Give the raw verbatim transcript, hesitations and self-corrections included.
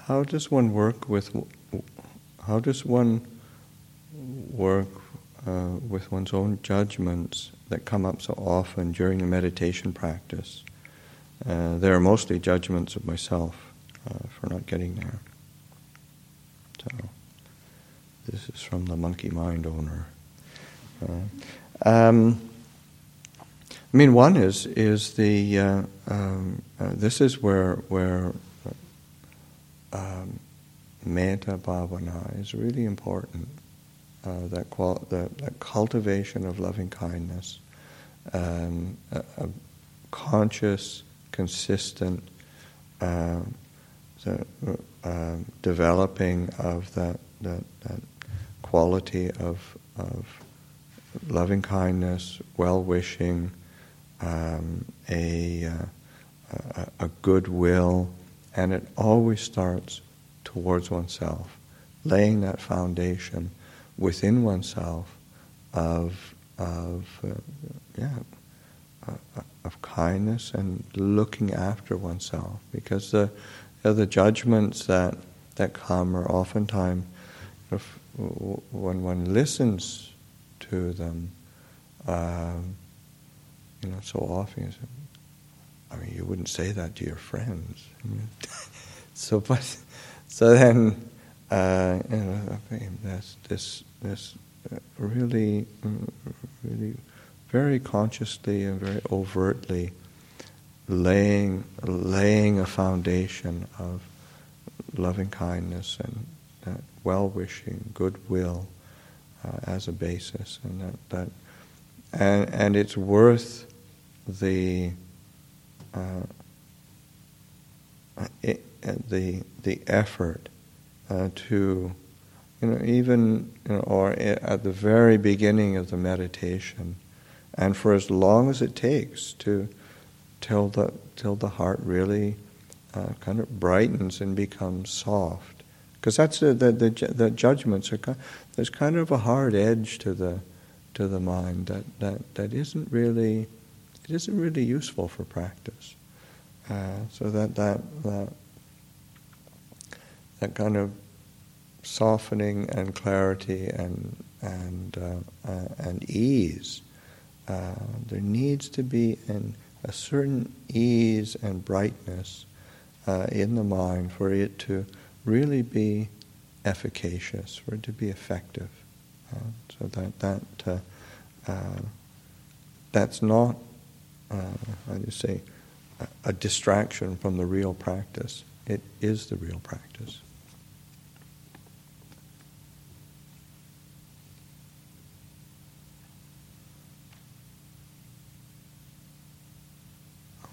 how does one work with how does one work uh, with one's own judgments that come up so often during the meditation practice? Uh, they are mostly judgments of myself uh, for not getting there. So this is from the monkey mind owner. Uh, um, I mean, one is is the uh, um, uh, this is where where um, metta bhavana is really important. Uh, that, qual- that that cultivation of loving kindness, um, a, a conscious, consistent uh, the, uh, developing of that, that that quality of of loving kindness, well-wishing, um, a, uh, a a goodwill, and it always starts towards oneself, laying that foundation within oneself of of uh, yeah uh, of kindness and looking after oneself, because the you know, the judgments that that come are oftentimes, if, when one listens to them, um, you know, so often you say, I mean, you wouldn't say that to your friends. so, but so then. Uh, you know, that's this this uh, really, really, very consciously and very overtly laying laying a foundation of loving kindness and uh, well-wishing, goodwill uh, as a basis, and that, that and and it's worth the uh, it, the the effort. Uh, to, you know, even, you know, or at the very beginning of the meditation, and for as long as it takes to, till the till the heart really uh, kind of brightens and becomes soft, because that's the the, the the judgments are kind, there's kind of a hard edge to the to the mind that that that isn't really it isn't really useful for practice. Uh, so that that that. That kind of softening and clarity and and uh, uh, and ease. Uh, there needs to be an, a certain ease and brightness uh, in the mind for it to really be efficacious, for it to be effective. Uh, so that that uh, uh, that's not, uh, how do you say, a, a distraction from the real practice. It is the real practice.